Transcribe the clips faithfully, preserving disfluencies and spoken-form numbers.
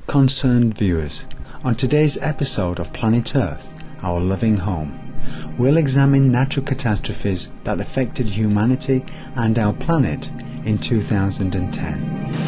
Concerned viewers, on today's episode of Planet Earth, Our Loving Home, we'll examine natural catastrophes that affected humanity and our planet in two thousand ten.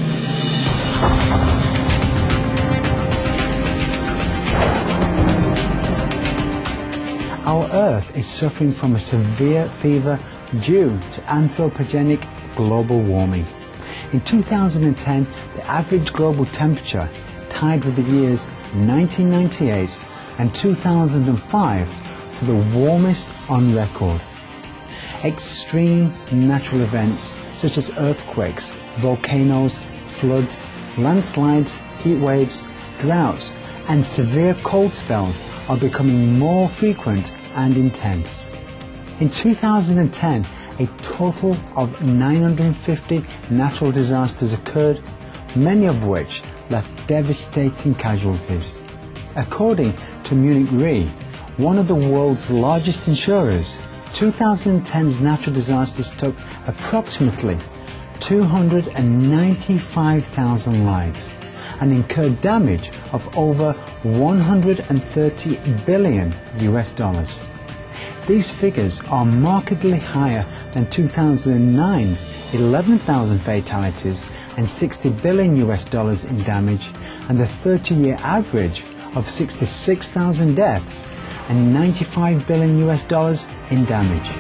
Our Earth is suffering from a severe fever due to anthropogenic global warming. In two thousand ten, the average global temperature tied with the years nineteen ninety-eight and two thousand five for the warmest on record. Extreme natural events such as earthquakes, volcanoes, floods, landslides, heat waves, droughts, and severe cold spells are becoming more frequent and intense. In two thousand ten, a total of nine hundred fifty natural disasters occurred, many of which left devastating casualties. According to Munich Re, one of the world's largest insurers, two thousand ten's natural disasters took approximately two hundred ninety-five thousand lives and incurred damage of over one hundred thirty billion U S dollars. These figures are markedly higher than two thousand nine's eleven thousand fatalities and sixty billion U S dollars in damage, and the thirty-year average of sixty-six thousand deaths and ninety-five billion U S dollars in damage.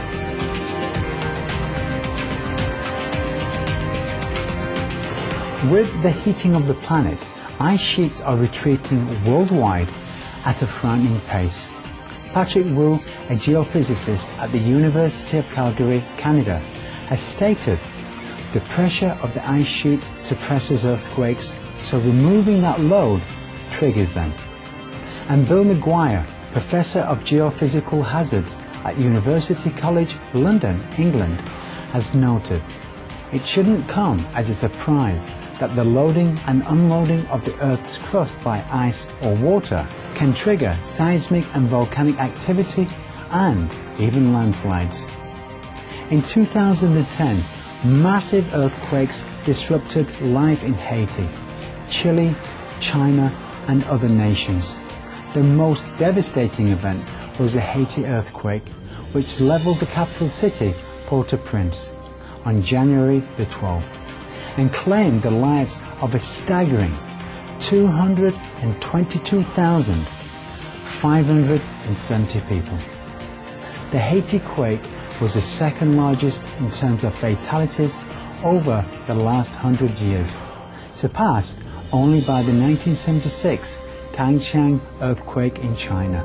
With the heating of the planet, ice sheets are retreating worldwide at a frightening pace. Patrick Wu, a geophysicist at the University of Calgary, Canada, has stated, "The pressure of the ice sheet suppresses earthquakes, so removing that load triggers them." And Bill McGuire, Professor of Geophysical Hazards at University College London, England, has noted, "It shouldn't come as a surprise that the loading and unloading of the Earth's crust by ice or water can trigger seismic and volcanic activity and even landslides." In two thousand ten, massive earthquakes disrupted life in Haiti, Chile, China, and other nations. The most devastating event was the Haiti earthquake, which leveled the capital city, Port-au-Prince, on January the twelfth, and claimed the lives of a staggering two hundred twenty-two thousand five hundred seventy people. The Haiti quake was the second largest in terms of fatalities over the last hundred years, surpassed only by the nineteen seventy-six Tangshan earthquake in China.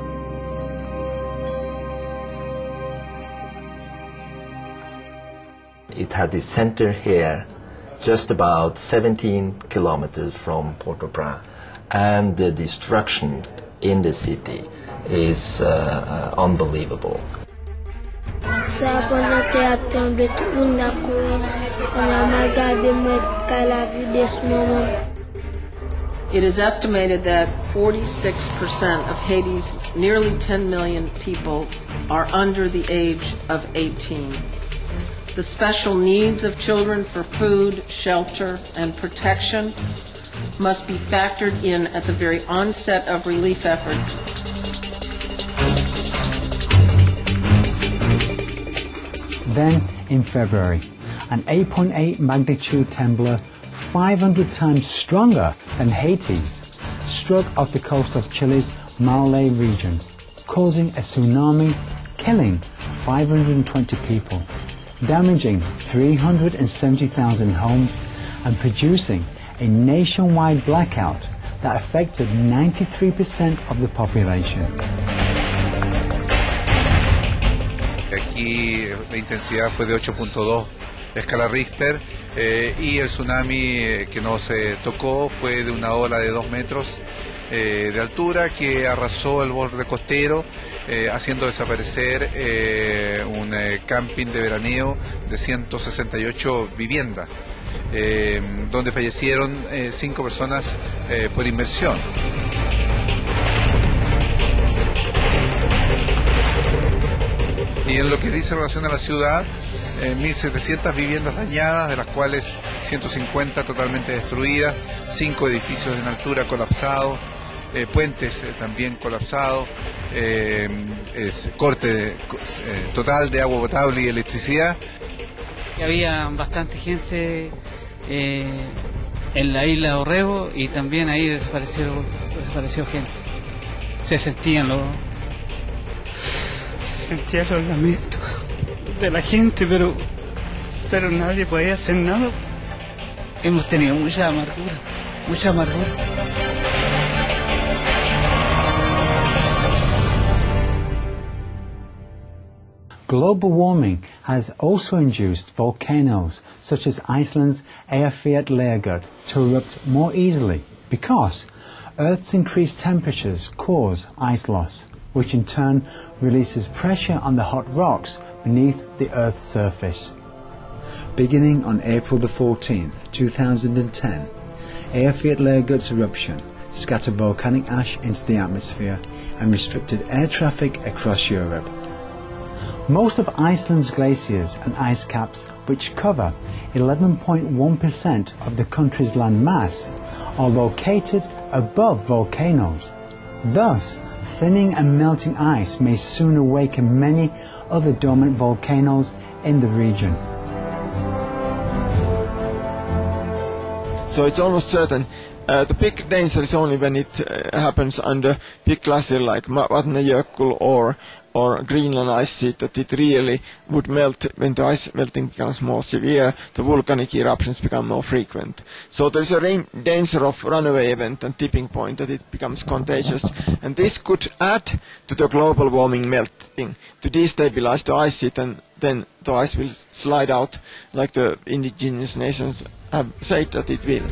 It had its center here, just about seventeen kilometers from Port-au-Prince, and the destruction in the city is uh, uh, unbelievable. It is estimated that forty-six percent of Haiti's nearly ten million people are under the age of eighteen. The special needs of children for food, shelter, and protection must be factored in at the very onset of relief efforts. Then, in February, an eight point eight magnitude trembler, five hundred times stronger than Haiti's, struck off the coast of Chile's Maule region, causing a tsunami, killing five hundred twenty people, damaging three hundred seventy thousand homes, and producing a nationwide blackout that affected ninety-three percent of the population. Aquí la intensidad fue de ocho punto dos escala Richter eh, y el tsunami eh, que nos eh, tocó fue de una ola de dos metros eh, de altura que arrasó el borde costero, eh, haciendo desaparecer eh, un eh, camping de veraneo de ciento sesenta y ocho viviendas, eh, donde fallecieron eh, cinco personas eh, por inmersión. Y en lo que dice en relación a la ciudad, eh, mil setecientas viviendas dañadas, de las cuales ciento cincuenta totalmente destruidas, cinco edificios en altura colapsados, eh, puentes eh, también colapsados, eh, es, corte eh, total de agua potable y electricidad. Había bastante gente eh, en la isla de Orrego y también ahí desapareció, desapareció gente. Se sentían los, se sentían los lamentos de la gente, pero, pero nadie podía hacer nada. Hemos tenido mucha amargura, mucha amargura. Global warming has also induced volcanoes, such as Iceland's Eyjafjallajökull, to erupt more easily because Earth's increased temperatures cause ice loss, which in turn releases pressure on the hot rocks beneath the Earth's surface. Beginning on April the fourteenth, two thousand ten, Eyjafjallajökull's eruption scattered volcanic ash into the atmosphere and restricted air traffic across Europe. Most of Iceland's glaciers and ice caps, which cover eleven point one percent of the country's land mass, are located above volcanoes. Thus, thinning and melting ice may soon awaken many other dormant volcanoes in the region. So it's almost certain. Uh, the big danger is only when it uh, happens under big glacier like Vatnajökull or or Greenland ice sheet, that it really would melt when the ice melting becomes more severe, the volcanic eruptions become more frequent. So there's a danger of runaway event and tipping point, that it becomes contagious, and this could add to the global warming melting to destabilize the ice sheet, and then the ice will slide out like the indigenous nations have said that it will.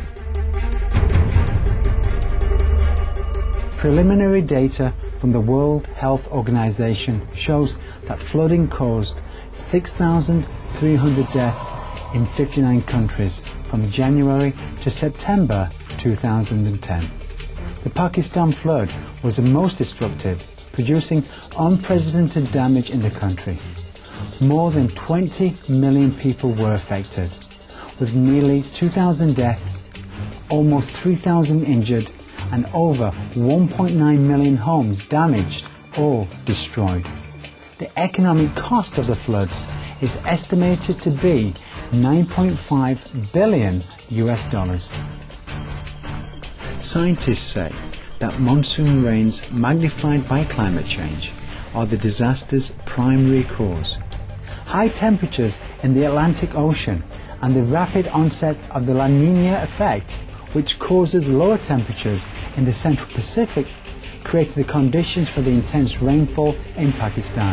Preliminary data from the World Health Organization shows that flooding caused six thousand three hundred deaths in fifty-nine countries from January to September two thousand ten. The Pakistan flood was the most destructive, producing unprecedented damage in the country. More than twenty million people were affected, with nearly two thousand deaths, almost three thousand injured, and over one point nine million homes damaged or destroyed. The economic cost of the floods is estimated to be nine point five billion U S dollars. Scientists say that monsoon rains magnified by climate change are the disaster's primary cause. High temperatures in the Atlantic Ocean and the rapid onset of the La Niña effect, which causes lower temperatures in the Central Pacific, created the conditions for the intense rainfall in Pakistan.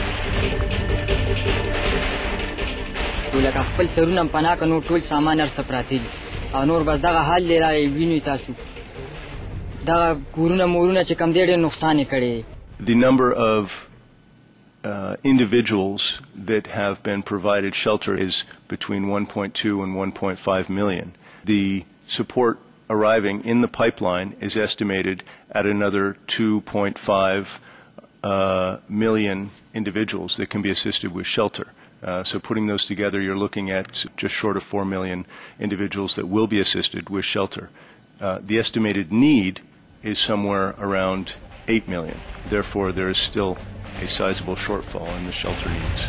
لکه خپل سرونه پناه کنو ټول سامان ارسه پراتی او نور بس دغه حال دی را ویني تاسو دغه کورونه مورونه چې کم دی ډېر نقصان یې کړی. The number of uh, individuals that have been provided shelter is between one point two and one point five million. The support arriving in the pipeline is estimated at another two point five uh, million individuals that can be assisted with shelter. Uh, so putting those together, you're looking at just short of four million individuals that will be assisted with shelter. Uh, the estimated need is somewhere around eight million. Therefore, there is still a sizable shortfall in the shelter needs.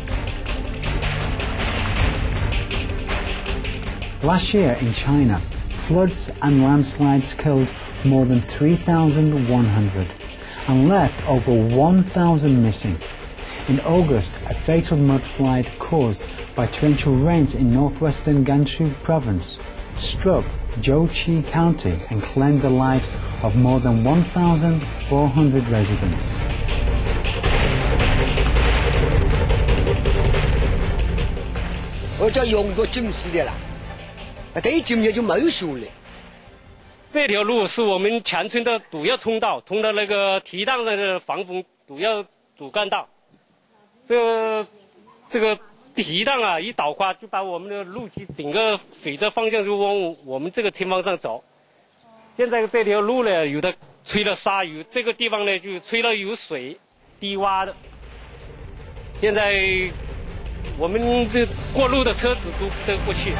Last year in China, floods and landslides killed more than three thousand one hundred and left over one thousand missing. In August, a fatal mudslide caused by torrential rains in northwestern Gansu province struck Zhouqi County and claimed the lives of more than one thousand four hundred residents. 这条路是我们全村的主要通道，通到那个堤凼上的防风主要主干道。这个这个堤凼啊，一倒垮就把我们的路基整个水的方向就往我们这个前方上走。现在这条路呢，有的吹了沙有这个地方呢就吹了有水，低洼的。现在我们这过路的车子都都过去。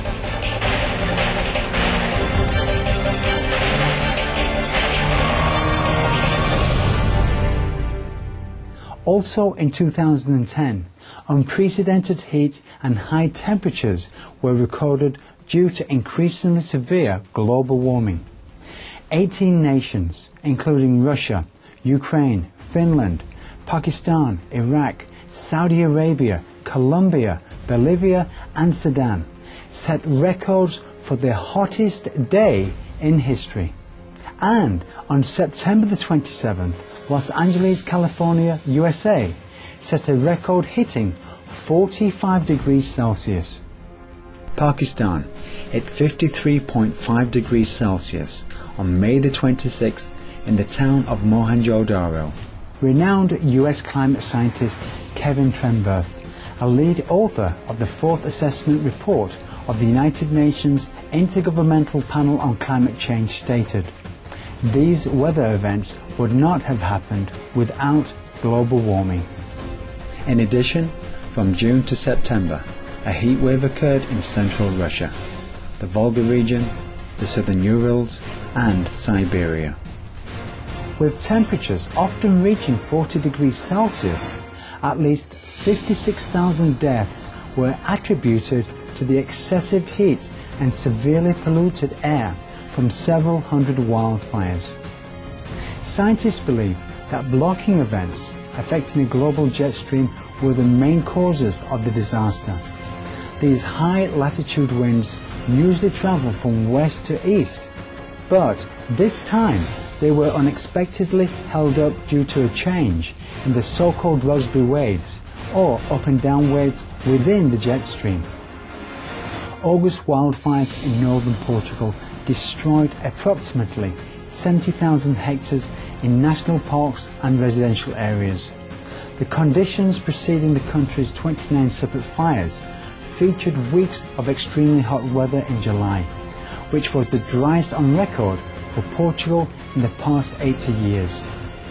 Also in two thousand ten, unprecedented heat and high temperatures were recorded due to increasingly severe global warming. eighteen nations, including Russia, Ukraine, Finland, Pakistan, Iraq, Saudi Arabia, Colombia, Bolivia and Sudan, set records for their hottest day in history. And on September the twenty-seventh, Los Angeles, California, U S A, set a record hitting forty-five degrees Celsius. Pakistan hit fifty-three point five degrees Celsius on May the twenty-sixth in the town of Mohenjo-Daro. Renowned U S climate scientist Kevin Trenberth, a lead author of the fourth assessment report of the United Nations Intergovernmental Panel on Climate Change, stated, "These weather events would not have happened without global warming." In addition, from June to September, a heat wave occurred in central Russia, the Volga region, the southern Urals and Siberia. With temperatures often reaching forty degrees Celsius, at least fifty-six thousand deaths were attributed to the excessive heat and severely polluted air from several hundred wildfires. Scientists believe that blocking events affecting a global jet stream were the main causes of the disaster. These high latitude winds usually travel from west to east, but this time they were unexpectedly held up due to a change in the so-called Rossby waves, or up and down waves within the jet stream. August wildfires in northern Portugal destroyed approximately seventy thousand hectares in national parks and residential areas. The conditions preceding the country's twenty-nine separate fires featured weeks of extremely hot weather in July, which was the driest on record for Portugal in the past eighty years.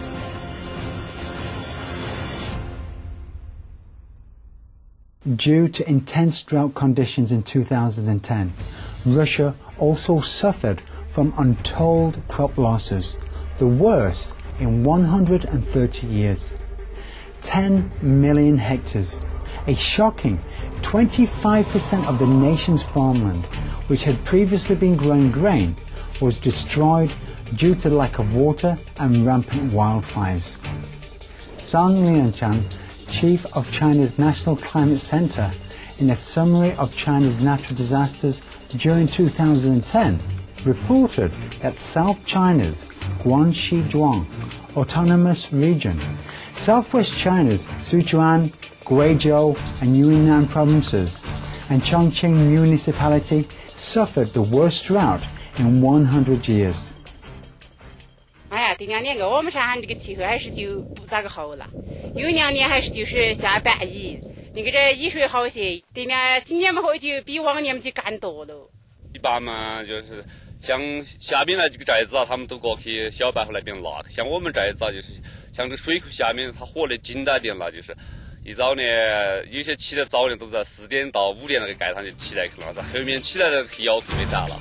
Due to intense drought conditions in two thousand ten, Russia also suffered from untold crop losses, the worst in one hundred thirty years. ten million hectares, a shocking twenty-five percent of the nation's farmland, which had previously been growing grain, was destroyed due to lack of water and rampant wildfires. Zhang Lianchan, chief of China's National Climate Center, in a summary of China's natural disasters during two thousand ten, reported that South China's Guangxi-Zhuang Autonomous Region, Southwest China's Sichuan, Guizhou and Yunnan provinces, and Chongqing municipality suffered the worst drought in one hundred years. 哎呀，这两年个我们山上这个气候还是就不咋个好了，有两年还是就是下半雨，那个这雨水好些。这两今年嘛后就比往年嘛就干多了。 一般嘛就是像下面那几个寨子啊，他们都过去小白河那边拿，像我们寨子啊，就是像这水库下面它活得紧了点了，就是一早呢有些起得早呢都在四点到五点那个盖上就起来去了，在后面起来的要特别大了。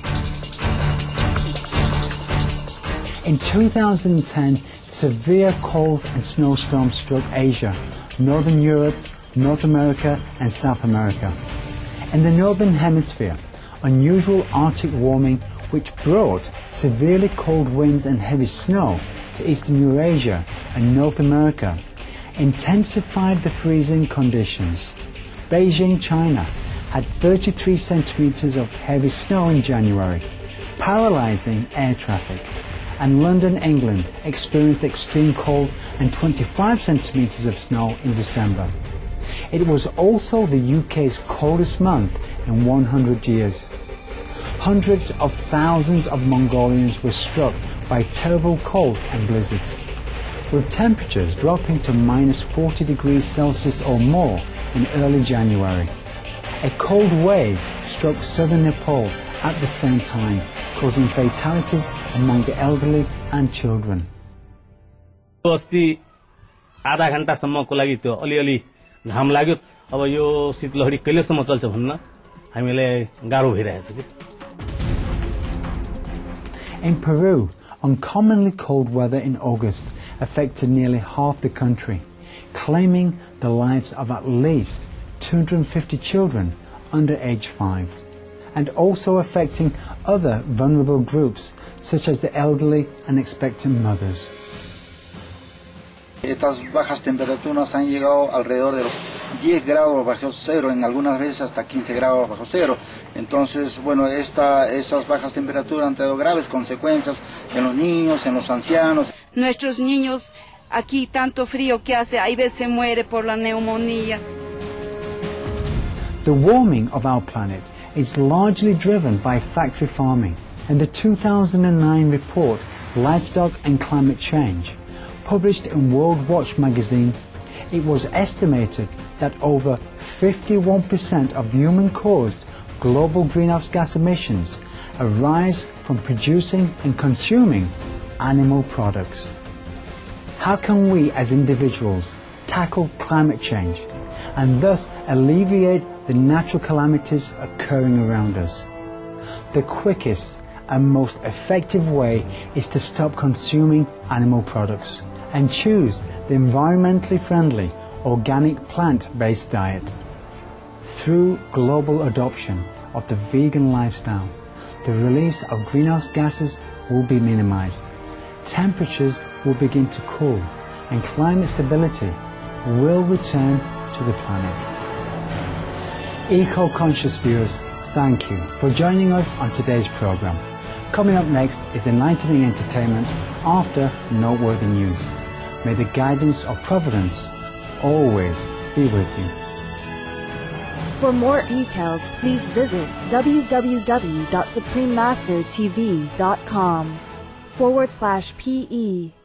In two thousand ten, severe cold and snowstorms struck Asia, Northern Europe, North America and South America. In the Northern Hemisphere, unusual Arctic warming, which brought severely cold winds and heavy snow to Eastern Eurasia and North America, intensified the freezing conditions. Beijing, China, had thirty-three centimeters of heavy snow in January, paralyzing air traffic. And London, England, experienced extreme cold and twenty-five centimeters of snow in December. It was also the U K's coldest month in one hundred years. Hundreds of thousands of Mongolians were struck by terrible cold and blizzards, with temperatures dropping to minus forty degrees Celsius or more in early January. A cold wave struck southern Nepal at the same time, causing fatalities among the elderly and children. अस्ति आधा घण्टासम्मको लागि त्यो अलिअलि घाम लाग्यो अब यो शीतलहरी कहिलेसम्म चल्छ भन्न हामीलाई गाह्रो भइरहेछ के In Peru, uncommonly cold weather in August affected nearly half the country, claiming the lives of at least two hundred fifty children under age five, and also affecting other vulnerable groups such as the elderly and expectant mothers. Estas bajas temperaturas han llegado alrededor de los diez grados bajo cero, en algunas veces hasta quince grados bajo cero. Entonces, bueno, esta, esas bajas temperaturas han traído graves consecuencias en los niños, en los ancianos. Nuestros niños, aquí tanto frío que hace, hay veces se muere por la neumonía. The warming of our planet is largely driven by factory farming. In the two thousand nine report, Livestock and Climate Change, published in World Watch magazine, it was estimated that over fifty-one percent of human-caused global greenhouse gas emissions arise from producing and consuming animal products. How can we as individuals tackle climate change and thus alleviate the natural calamities occurring around us? The quickest and most effective way is to stop consuming animal products and choose the environmentally friendly organic plant-based diet. Through global adoption of the vegan lifestyle, the release of greenhouse gases will be minimized, temperatures will begin to cool, and climate stability will return to the planet. Eco-conscious viewers, thank you for joining us on today's program. Coming up next is enlightening entertainment after noteworthy news. May the guidance of Providence always be with you. For more details, please visit www.suprememastertv.com forward slash PE